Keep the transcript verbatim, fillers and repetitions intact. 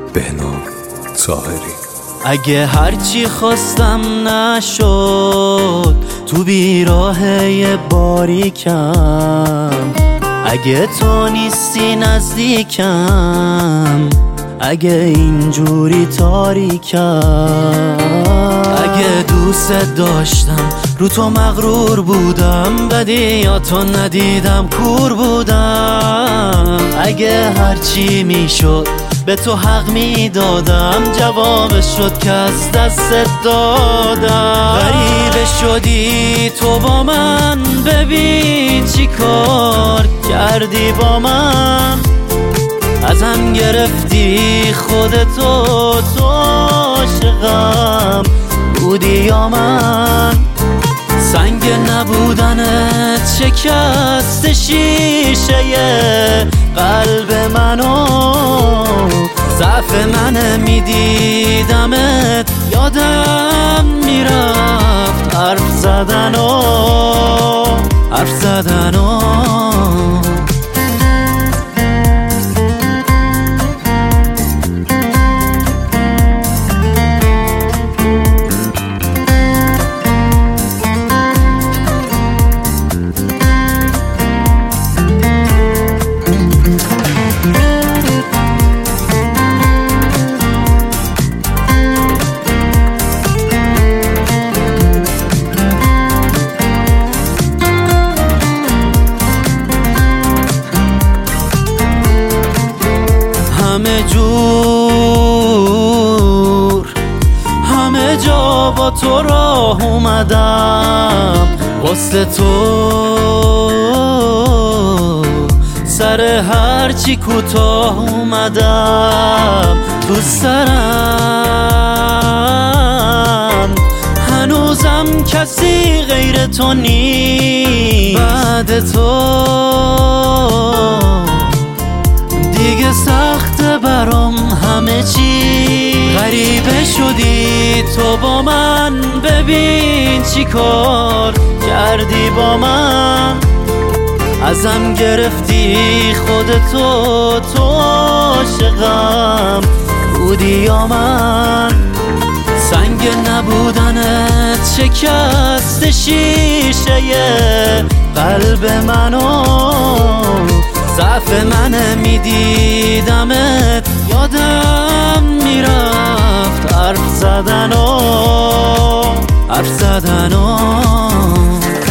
بهنام طاهری. اگه هرچی خواستم نشد تو بیراهه باریکم، اگه تو نیستی نزدیکم، اگه اینجوری تاریکم، اگه دوست داشتم رو تو مغرور بودم، بدیاتو ندیدم کور بودم، اگه هرچی میشد به تو حق میدادم، جوابش شد که از دست دادم. غریبه شدی تو با من، ببین چی کار کردی با من، ازم گرفتی خودتو، تو عاشقم بودی یا من؟ سنگ نبودنت شکست شیشه قلب منو، ضعف من میدیدمت یادم میرفت حرف زدنو، حرف زدنو. همه جور همه جا با تو راه اومدم، واسه تو سر هرچی کوتاه اومدم، تو سرم هنوزم کسی غیر تو نیست، بعد تو دیگه سخته برام همه چی. غریبه شدی تو با من، ببین چی کار کردی با من، ازم گرفتی خودتو، تو عاشقم بودی یا من؟ سنگ نبودنت شکست شیشه قلب منو، ضعف من میدیدمت یادم میرفت حرف زدنو، حرف زدنو.